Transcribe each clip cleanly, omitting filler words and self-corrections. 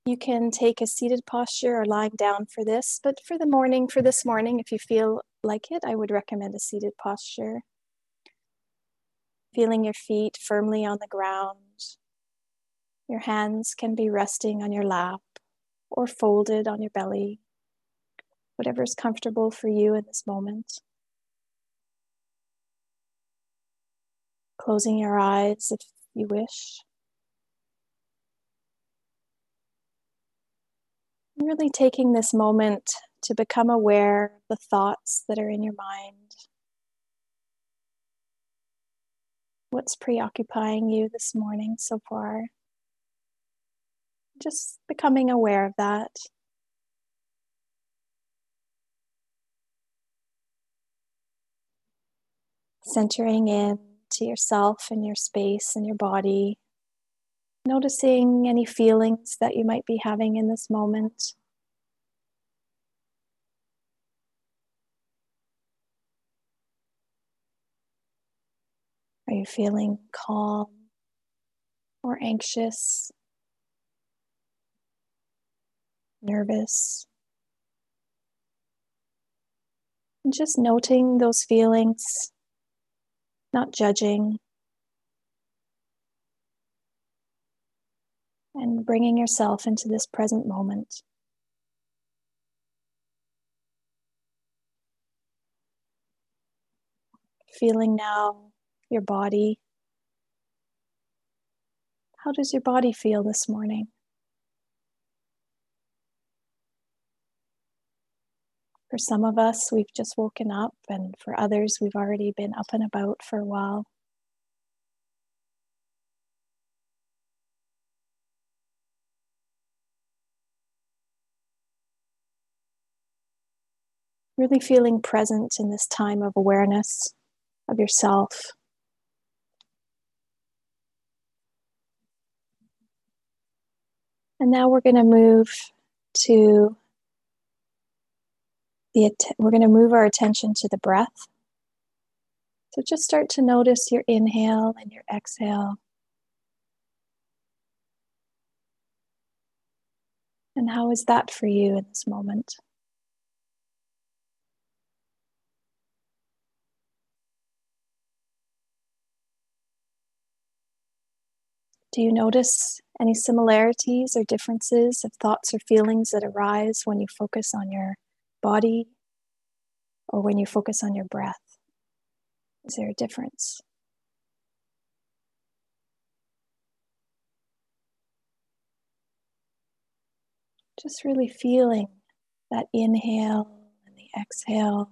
You can take a seated posture or lying down for this, but for this morning, if you feel like it, I would recommend a seated posture. Feeling your feet firmly on the ground. Your hands can be resting on your lap or folded on your belly, whatever is comfortable for you in this moment. Closing your eyes if you wish. And really taking this moment to become aware of the thoughts that are in your mind. What's preoccupying you this morning so far? Just becoming aware of that. Centering in to yourself and your space and your body. Noticing any feelings that you might be having in this moment. Are you feeling calm or anxious? Nervous? And just noting those feelings, not judging, and bringing yourself into this present moment. Feeling now your body. How does your body feel this morning? For some of us, we've just woken up, and for others, we've already been up and about for a while. Really feeling present in this time of awareness of yourself. And now we're going to move our attention to the breath. So just start to notice your inhale and your exhale. And how is that for you in this moment? Do you notice any similarities or differences of thoughts or feelings that arise when you focus on your body or when you focus on your breath? Is there a difference? Just really feeling that inhale and the exhale.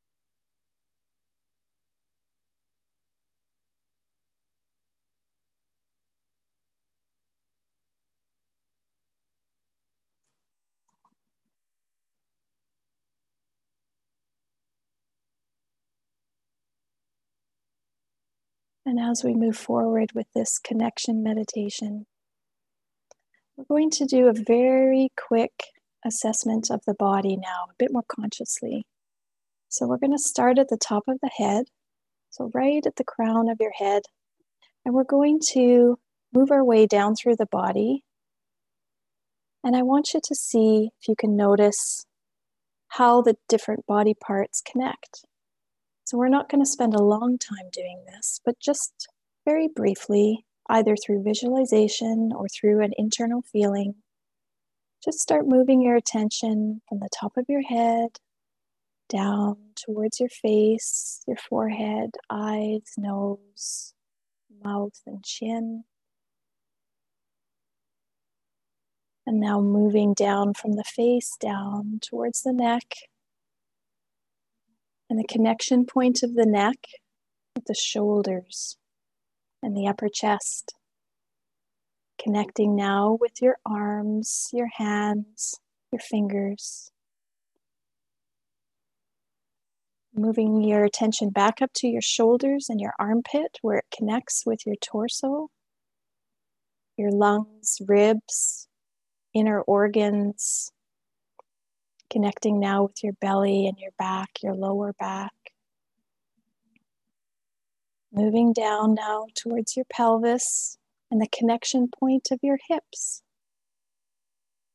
And as we move forward with this connection meditation, we're going to do a very quick assessment of the body now, a bit more consciously. So we're going to start at the top of the head, so right at the crown of your head, and we're going to move our way down through the body. And I want you to see if you can notice how the different body parts connect. So we're not going to spend a long time doing this, but just very briefly, either through visualization or through an internal feeling, just start moving your attention from the top of your head down towards your face, your forehead, eyes, nose, mouth, and chin. And now moving down from the face down towards the neck and the connection point of the neck with the shoulders and the upper chest. Connecting now with your arms, your hands, your fingers. Moving your attention back up to your shoulders and your armpit where it connects with your torso, your lungs, ribs, inner organs. Connecting now with your belly and your back, your lower back. Moving down now towards your pelvis and the connection point of your hips.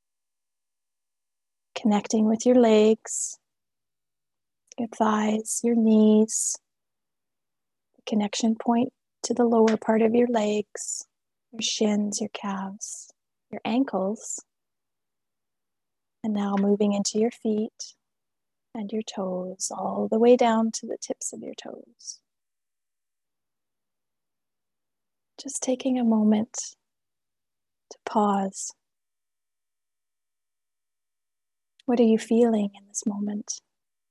Connecting with your legs, your thighs, your knees, the connection point to the lower part of your legs, your shins, your calves, your ankles, and now moving into your feet and your toes, all the way down to the tips of your toes. Just taking a moment to pause. What are you feeling in this moment?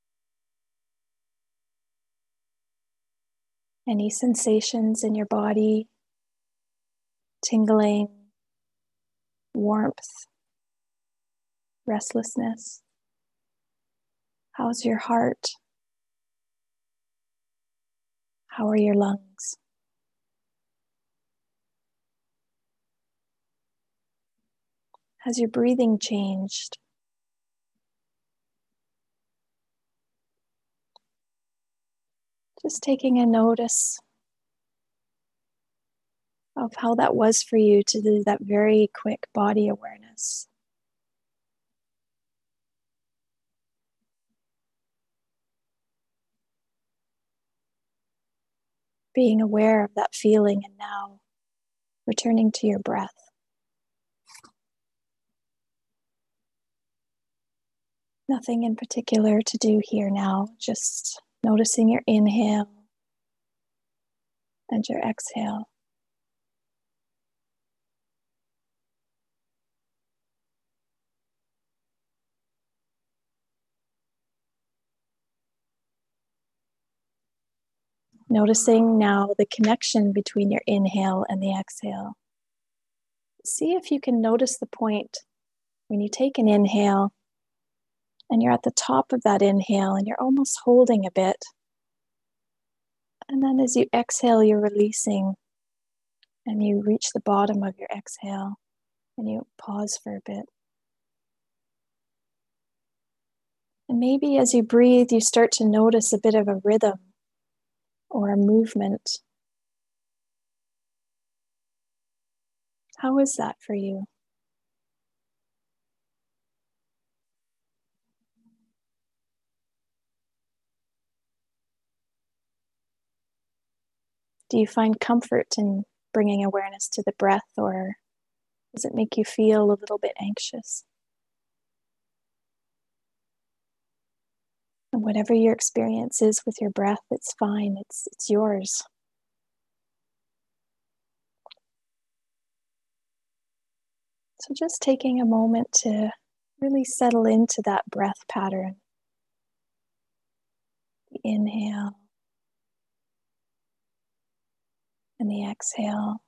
Any sensations in your body? Tingling, warmth, restlessness? How's your heart? How are your lungs? Has your breathing changed? Just taking a notice of how that was for you to do that very quick body awareness. Being aware of that feeling and now returning to your breath. Nothing in particular to do here now, just noticing your inhale and your exhale. Noticing now the connection between your inhale and the exhale. See if you can notice the point when you take an inhale and you're at the top of that inhale and you're almost holding a bit. And then as you exhale, you're releasing and you reach the bottom of your exhale and you pause for a bit. And maybe as you breathe, you start to notice a bit of a rhythm or a movement. How is that for you? Do you find comfort in bringing awareness to the breath, or does it make you feel a little bit anxious? And whatever your experience is with your breath, it's fine, it's yours. So just taking a moment to really settle into that breath pattern. The inhale and the exhale.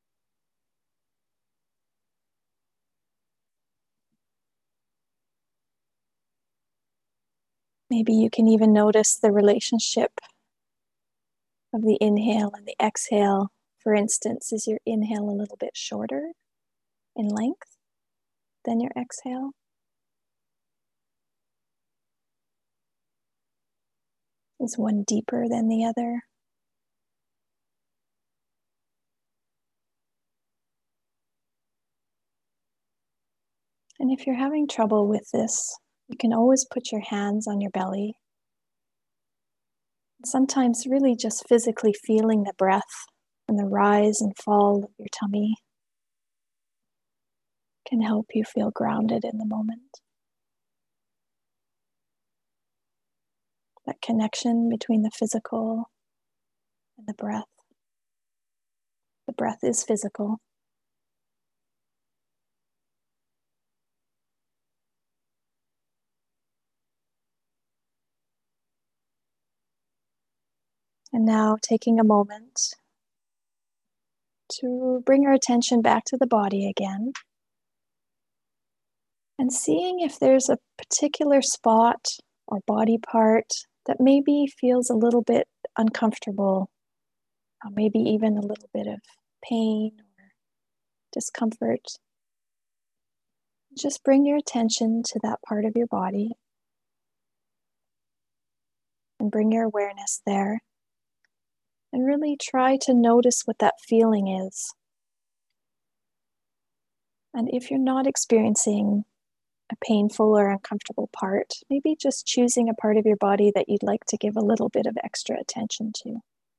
Maybe you can even notice the relationship of the inhale and the exhale. For instance, is your inhale a little bit shorter in length than your exhale? Is one deeper than the other? And if you're having trouble with this, you can always put your hands on your belly. Sometimes really just physically feeling the breath and the rise and fall of your tummy can help you feel grounded in the moment. That connection between the physical and the breath. The breath is physical. And now taking a moment to bring our attention back to the body again. And seeing if there's a particular spot or body part that maybe feels a little bit uncomfortable, or maybe even a little bit of pain or discomfort. Just bring your attention to that part of your body and bring your awareness there. And really try to notice what that feeling is. And if you're not experiencing a painful or uncomfortable part, maybe just choosing a part of your body that you'd like to give a little bit of extra attention to.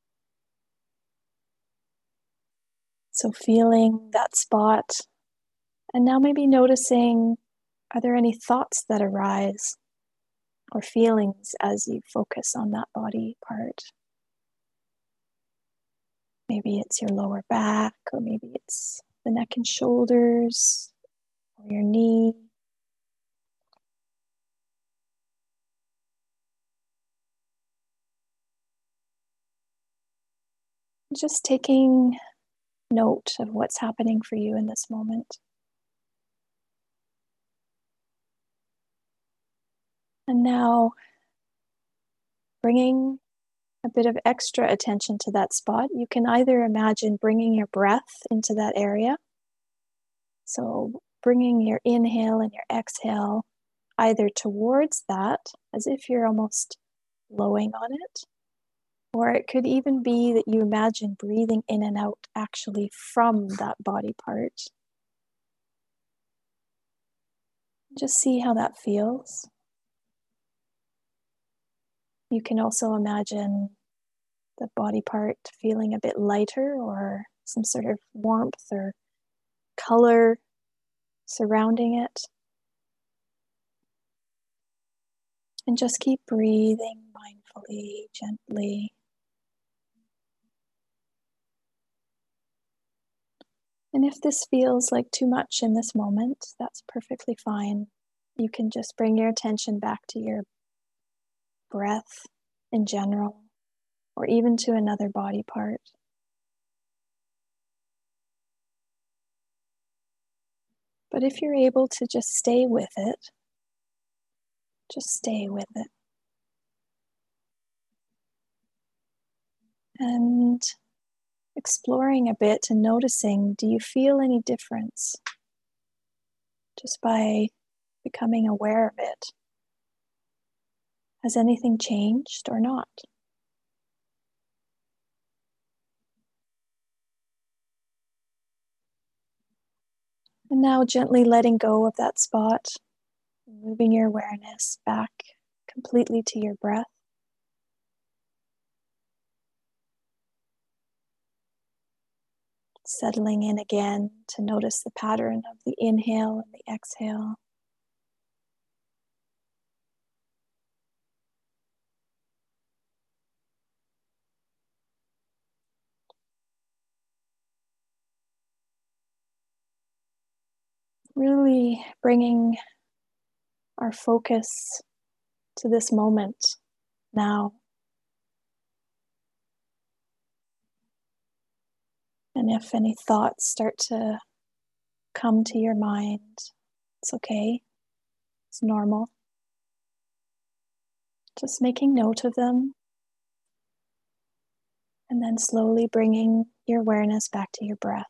So feeling that spot, and now maybe noticing, are there any thoughts that arise or feelings as you focus on that body part? Maybe it's your lower back, or maybe it's the neck and shoulders, or your knee. Just taking note of what's happening for you in this moment. And now, bringing a bit of extra attention to that spot, you can either imagine bringing your breath into that area. So bringing your inhale and your exhale either towards that, as if you're almost blowing on it, or it could even be that you imagine breathing in and out actually from that body part. Just see how that feels. You can also imagine the body part feeling a bit lighter, or some sort of warmth or color surrounding it. And just keep breathing mindfully, gently. And if this feels like too much in this moment, that's perfectly fine. You can just bring your attention back to your breath in general, or even to another body part. But if you're able to just stay with it, just stay with it. And exploring a bit and noticing, do you feel any difference just by becoming aware of it? Has anything changed or not? And now gently letting go of that spot, moving your awareness back completely to your breath. Settling in again to notice the pattern of the inhale and the exhale. Really bringing our focus to this moment now. And if any thoughts start to come to your mind, it's okay. It's normal. Just making note of them, and then slowly bringing your awareness back to your breath.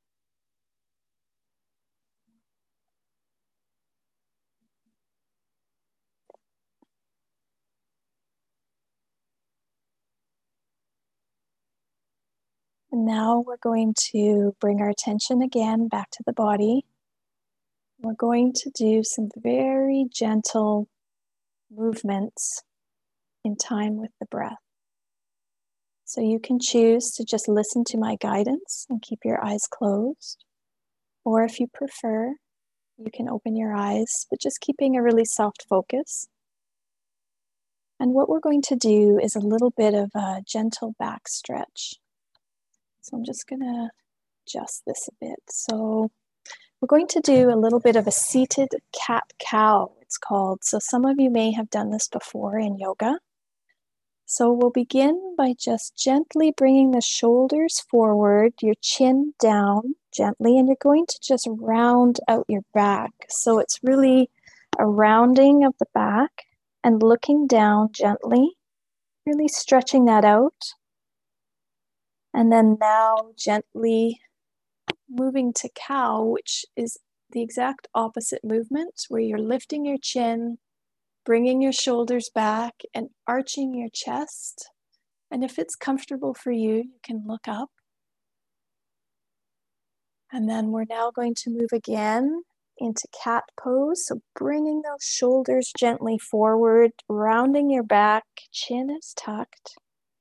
And now we're going to bring our attention again back to the body. We're going to do some very gentle movements in time with the breath. So you can choose to just listen to my guidance and keep your eyes closed. Or if you prefer, you can open your eyes, but just keeping a really soft focus. And what we're going to do is a little bit of a gentle back stretch. So I'm just going to adjust this a bit. So we're going to do a little bit of a seated cat-cow, it's called. So some of you may have done this before in yoga. So we'll begin by just gently bringing the shoulders forward, your chin down gently, and you're going to just round out your back. So it's really a rounding of the back and looking down gently, really stretching that out. And then now gently moving to cow, which is the exact opposite movement, where you're lifting your chin, bringing your shoulders back and arching your chest. And if it's comfortable for you, you can look up. And then we're now going to move again into cat pose. So bringing those shoulders gently forward, rounding your back, chin is tucked.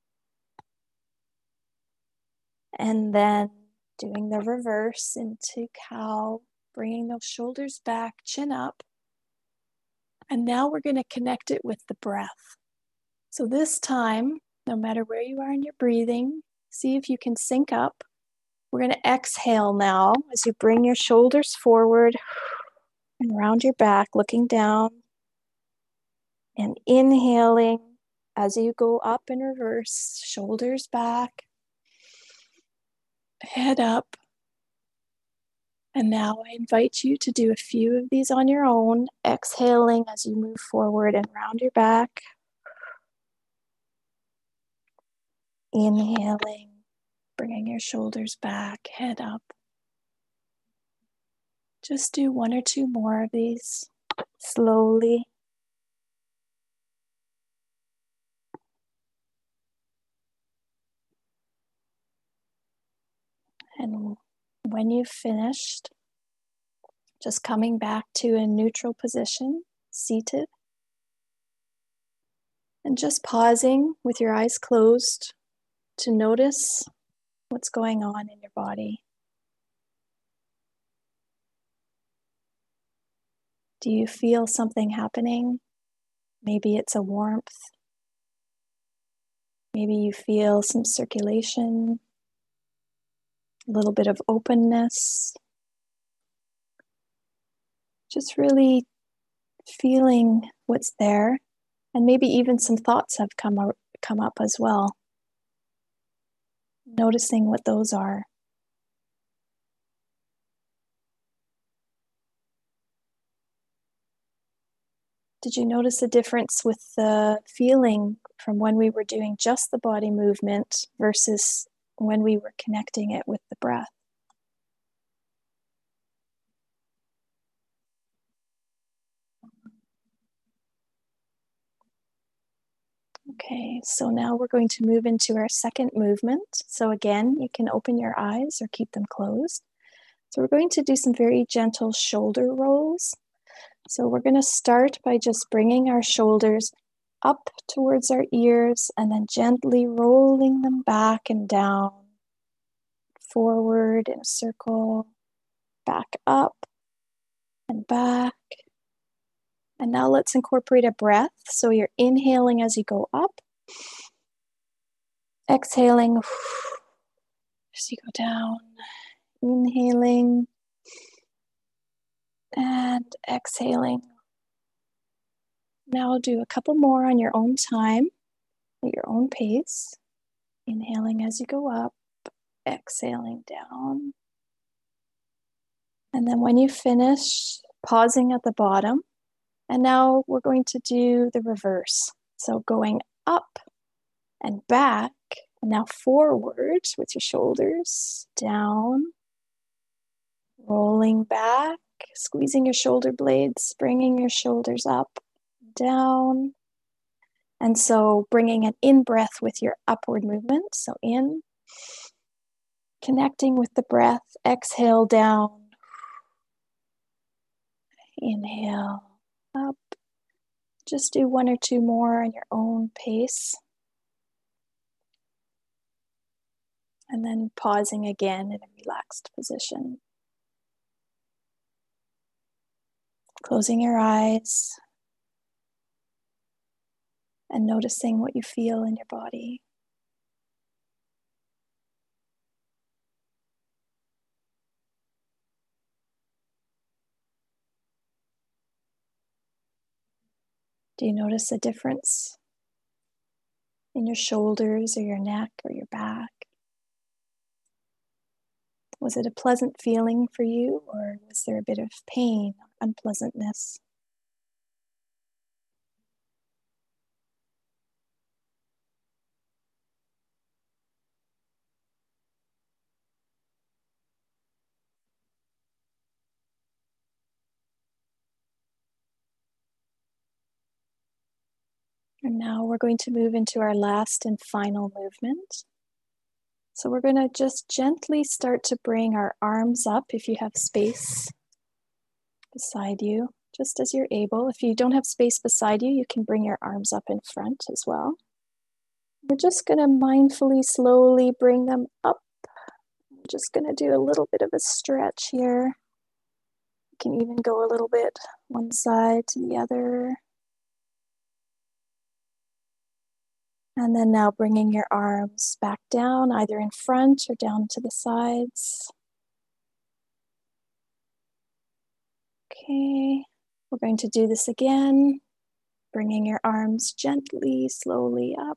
And then doing the reverse into cow, bringing those shoulders back, chin up. And now we're going to connect it with the breath. So this time, no matter where you are in your breathing, see if you can sync up. We're going to exhale now as you bring your shoulders forward and round your back, looking down. And inhaling as you go up in reverse, shoulders back, head up. And now I invite you to do a few of these on your own, exhaling as you move forward and round your back. Inhaling, bringing your shoulders back, head up. Just do one or two more of these slowly. And when you've finished, just coming back to a neutral position, seated. And just pausing with your eyes closed to notice what's going on in your body. Do you feel something happening? Maybe it's a warmth. Maybe you feel some circulation, a little bit of openness. Just really feeling what's there, and maybe even some thoughts have come up as well. Noticing what those are. Did you notice a difference with the feeling from when we were doing just the body movement versus when we were connecting it with the breath? Okay, so now we're going to move into our second movement. So again, you can open your eyes or keep them closed. So we're going to do some very gentle shoulder rolls. So we're going to start by just bringing our shoulders up towards our ears and then gently rolling them back and down, forward in a circle, back up and back. And now let's incorporate a breath. So you're inhaling as you go up, exhaling as you go down, inhaling and exhaling. Now do a couple more on your own time, at your own pace. Inhaling as you go up, exhaling down. And then when you finish, pausing at the bottom. And now we're going to do the reverse. So going up and back, and now forward with your shoulders down, rolling back, squeezing your shoulder blades, bringing your shoulders up, down. And so bringing an in-breath with your upward movement. So in, connecting with the breath, exhale down, inhale up. Just do one or two more on your own pace. And then pausing again in a relaxed position. Closing your eyes and noticing what you feel in your body. Do you notice a difference in your shoulders or your neck or your back? Was it a pleasant feeling for you, or was there a bit of pain or unpleasantness? And now we're going to move into our last and final movement. So we're going to just gently start to bring our arms up if you have space beside you, just as you're able. If you don't have space beside you, you can bring your arms up in front as well. We're just going to mindfully, slowly bring them up. We're just going to do a little bit of a stretch here. You can even go a little bit one side to the other. And then now bringing your arms back down, either in front or down to the sides. Okay, we're going to do this again, bringing your arms gently, slowly up,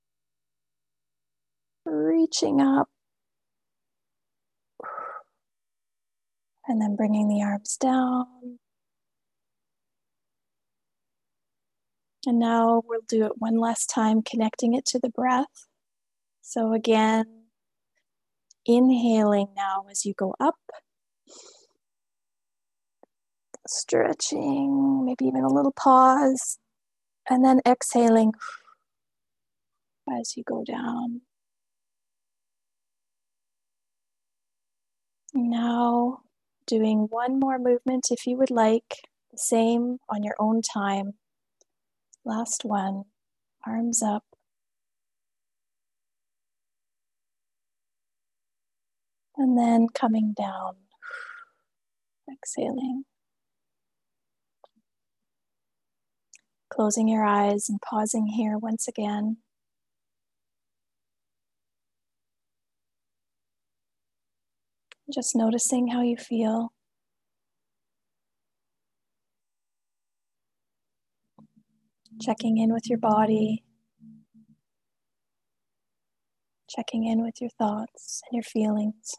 reaching up, and then bringing the arms down. And now we'll do it one last time, connecting it to the breath. So again, inhaling now as you go up, stretching, maybe even a little pause, and then exhaling as you go down. Now doing one more movement if you would like, the same on your own time. Last one, arms up. And then coming down, exhaling. Closing your eyes and pausing here once again. Just noticing how you feel. Checking in with your body. Checking in with your thoughts and your feelings.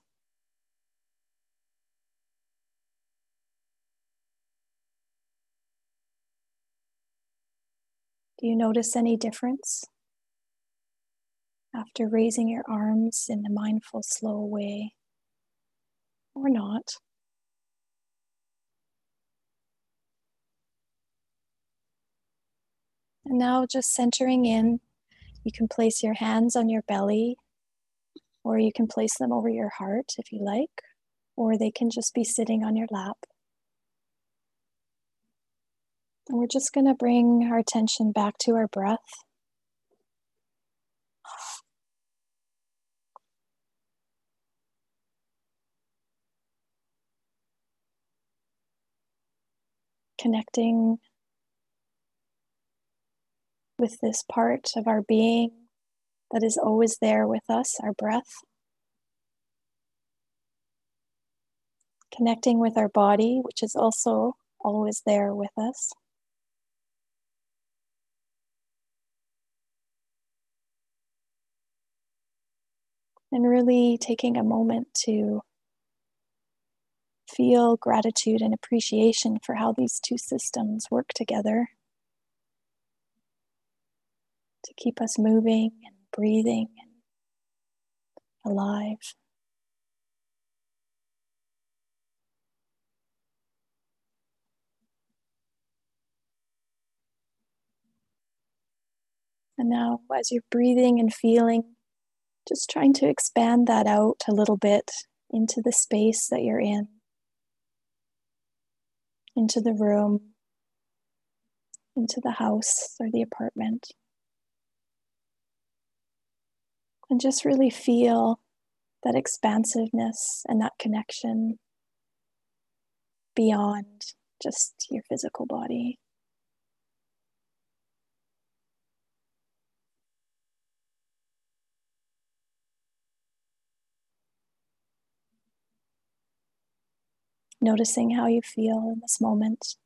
Do you notice any difference after raising your arms in a mindful, slow way, or not? And now just centering in, you can place your hands on your belly, or you can place them over your heart if you like, or they can just be sitting on your lap. And we're just going to bring our attention back to our breath. Connecting with this part of our being that is always there with us, our breath. Connecting with our body, which is also always there with us. And really taking a moment to feel gratitude and appreciation for how these two systems work together to keep us moving and breathing and alive. And now, as you're breathing and feeling, just trying to expand that out a little bit into the space that you're in, into the room, into the house or the apartment. And just really feel that expansiveness and that connection beyond just your physical body. Noticing how you feel in this moment.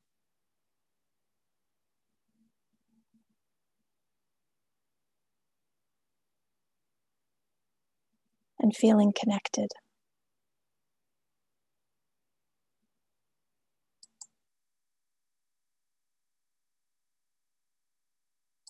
And feeling connected.